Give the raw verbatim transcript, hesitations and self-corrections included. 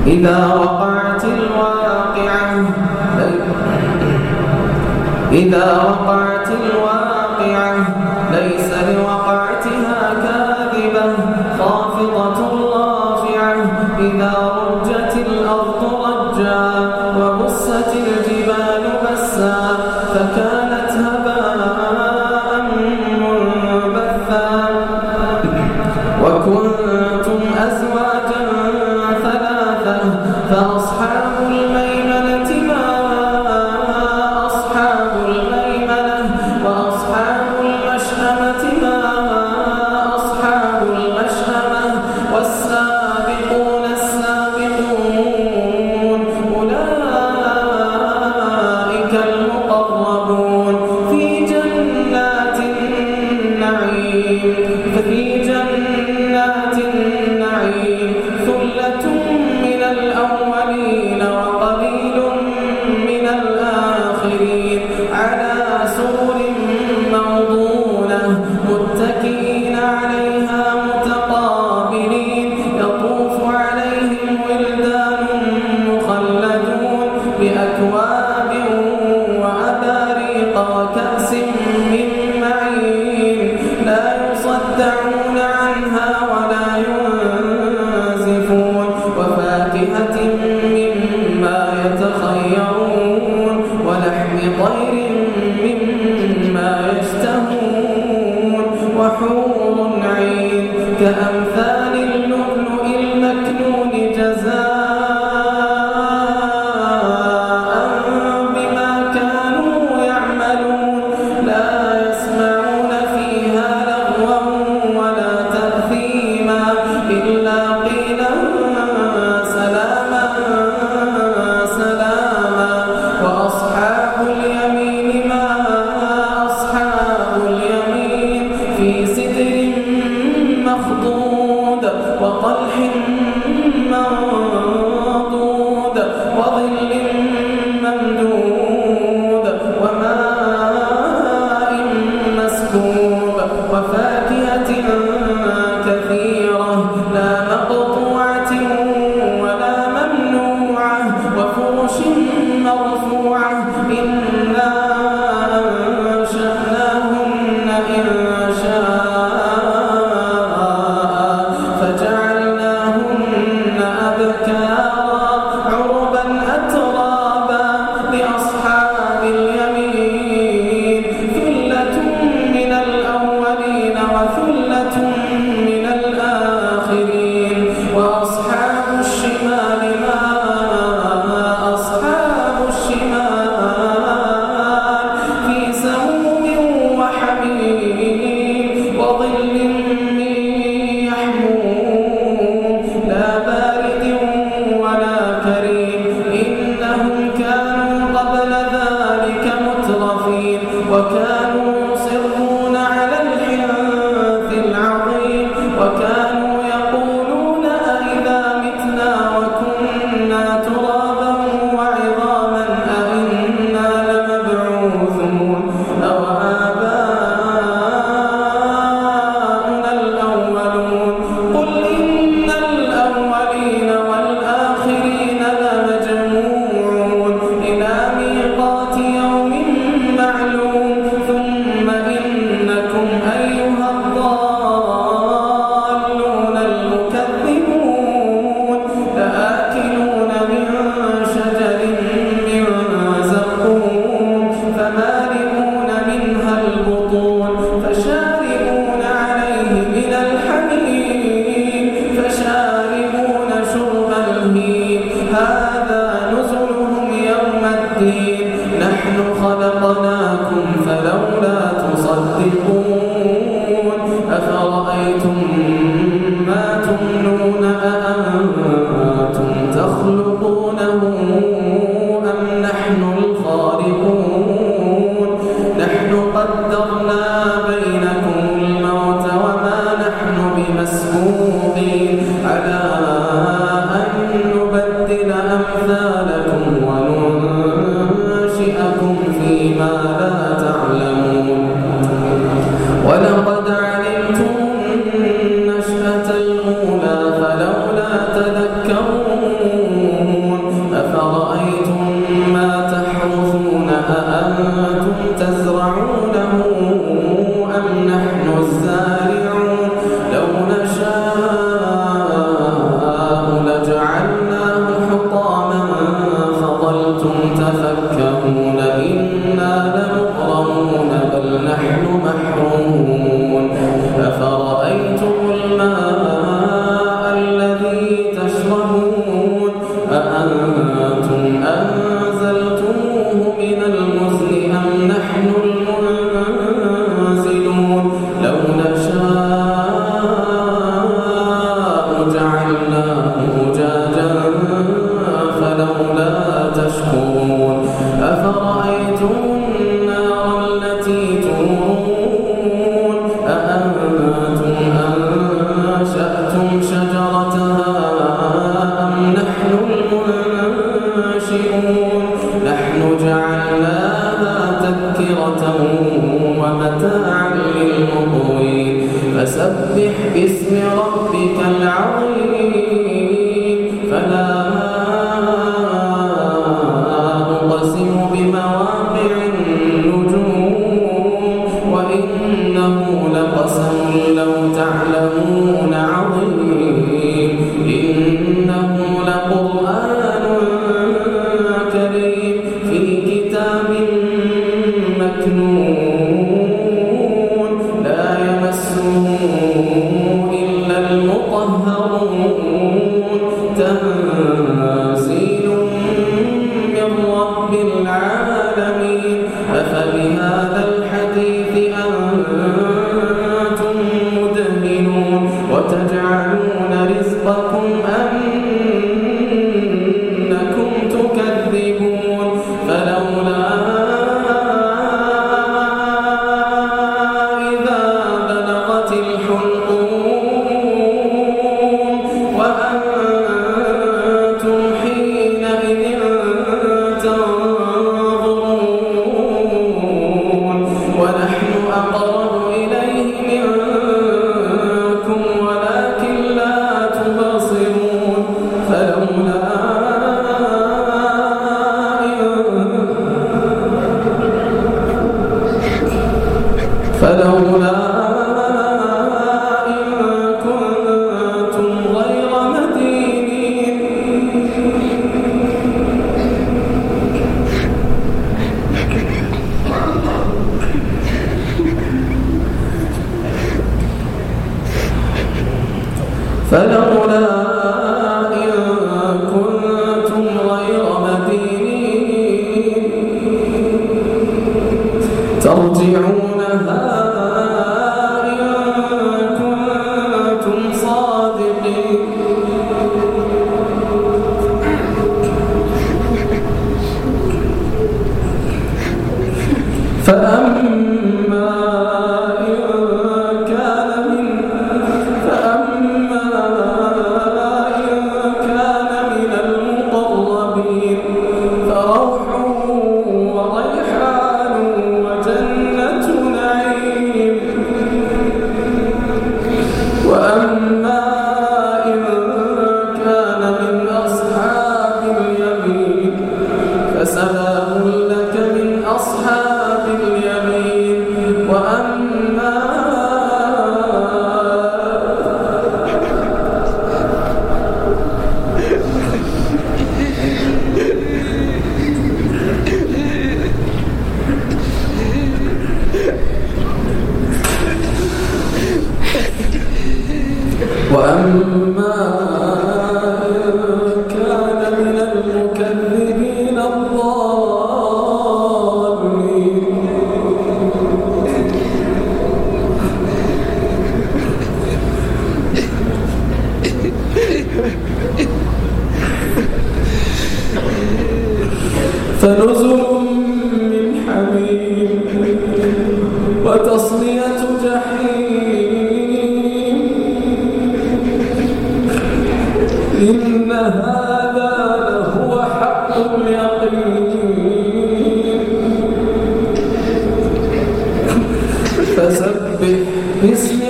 إذا وقعت الواقعة إذا وقعت الواقعة ليس لوقعتها كاذبة خافضة رافعة إذا رجت الأرض رجا وبست الجبال بسا فكانت هباء منبثا وكنتم أزواجا ثلاثة فأصحاب الميمنة ما أصحاب الميمنة وأصحاب المشأمة ما أصحاب المشأمة والسابقون السابقون أولئك المقربون في جنات النعيم في جنات النعيم ثلة من الأولين وقليل من الآخرين على سرر موضونة متكئين عليها متقابلين يطوف عليهم ولدان مخلدون بأكواب وأباريق وكأس من معين لا يصدعون عنها ولا ينزفون وفاكهة مما يتخيرون ولحم طير مما يشتهون وحور عين كأمثال اللؤلؤ المكنون جزاء بما كانوا يعملون لا يسمعون فيها لغوا ولا تأثيما إلا قيلا سلاما سلاما وأصحاب اليمين ما أصحاب اليمين في سدر مخضود وطلح منضود وظل ممدود وماء مسكوب وفاكهة كثيرة لا مقطوعة ولا ممنوعة وفرش مرفوعة إنا أنشأناهن إنشاء فجعلناهن أبكارا عربا أترابا لأصحاب اليمين ثلة من الأولين وثلة من الآخرين وأصحاب الشمال ما أصحاب الشمال في سموم وحميم وظل من يحموم لا بارد ولا كريم إنهم كانوا قبل ذلك مترفين وكانوا يصرون على الحنث العظيم وكانوا يقولون أئذا متنا وكنا ترابا وعظاما أئنا لمبعوثون أو آباؤنا الأولون قل إن الأولين والآخرين لمجموعون إلى ميقات يوم معلوم ثم إنكم أيها الضالون المكذبون لآكلون من شجر من زقوم فمالئون منها البطون فشاربون عليه من الحميم فشاربون شرب الهيم هذا نزلهم يوم الدين نحن خلقناكم فلولا تصدقون أفرأيتم ما تمنون أأنتم تخلقونه أم نحن الخالقون نحن قدرنا بينكم الموت وما نحن بمسبوقين على أن نبدل أمثالكم وننشئكم فيما لا تعلمون ترجعونها إن كنتم صادقين فأما إن كان من فأما إن كان من المقربين فروح وريحان وجنة نعيم وأما إن كان من أصحاب اليمين فسلام لك من أصحاب اليمين وأما وأما إن كان من المكذبين الضالين فنزل من حميم وتصلية جحيم إن هذا لهو حق اليقين فسبح باسم